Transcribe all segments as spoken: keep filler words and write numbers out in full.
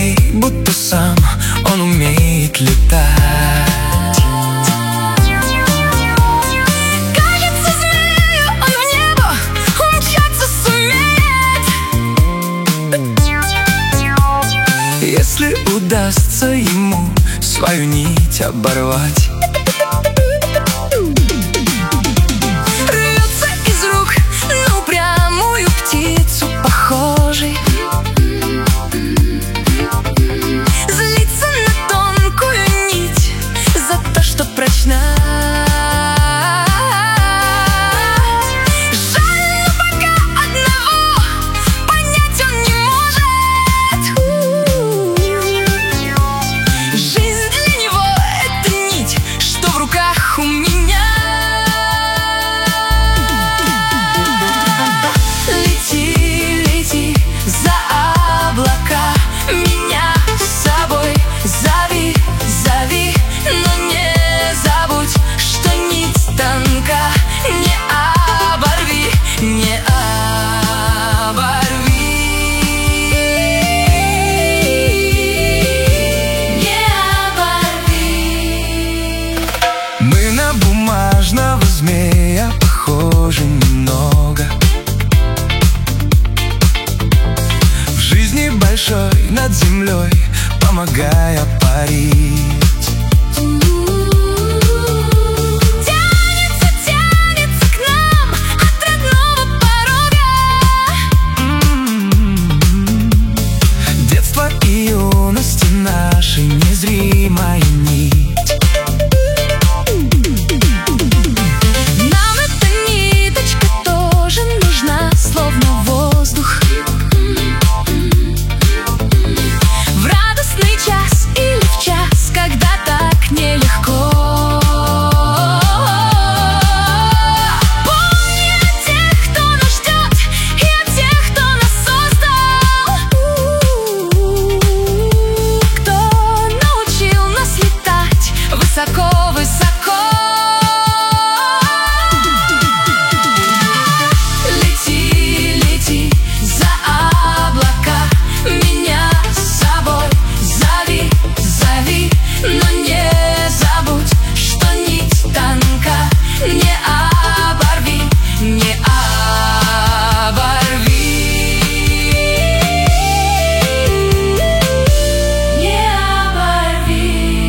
ней, будто сам он умеет летать. Кажется, змею он в небо умчаться сумеет, если удастся ему свою нить оборвать. рвется из рук на упрямую птицу похожий, злится на тонкую нить за то, что прочна. Жаль, но пока одного понять он не может. Жизнь для него — это нить, что в руках у меня. Лети, лети за облака, меня с собой зови, зови, но не забудь, что нить тонка. Не оборви, не оборви, не оборви. Мы на бумажного змея похожи немного. В жизни большой над землей, помогая парить. Тянется, тянется к нам от родного порога. Детство и юности наши незримая нить. Нам эта ниточка тоже нужна, словно воздух. В радостный час или в час, когда так нелегко. Помни о тех, кто нас ждет, и о тех, кто нас создал, кто научил нас летать высоко-высоко. Лети, лети за облака, меня с собой зови, зови, но не забудь, что нить тонка. Не оборви, не оборви, не оборви.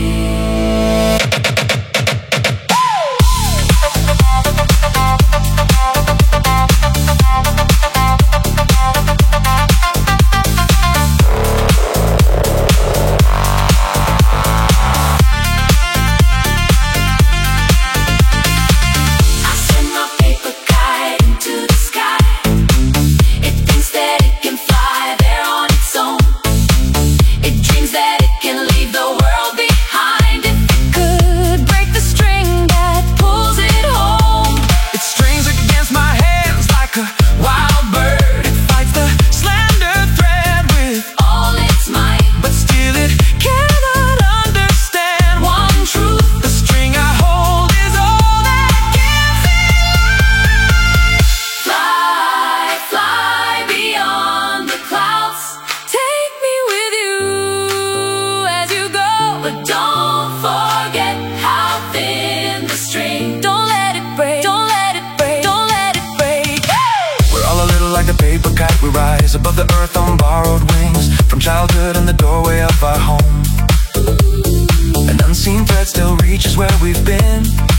I send my paper kite into the sky. It thinks that it can fly there on its own. It dreams that it can leave the world behind. If it could break the string that pulls it home. It strains against my hands like a wild bird. It fights the slender thread with, All its might, but still it cannot understand one truth. the string I hold is all that gives it life. Fly, fly beyond the clouds. Take me with you as you go, but don't forget how thin the string. Don't let it break, don't let it break, don't let it break. We're all a little like the paper kite. We rise above the earth on borrowed wings, from childhood in the doorway of our home. An unseen thread still reaches where we've been.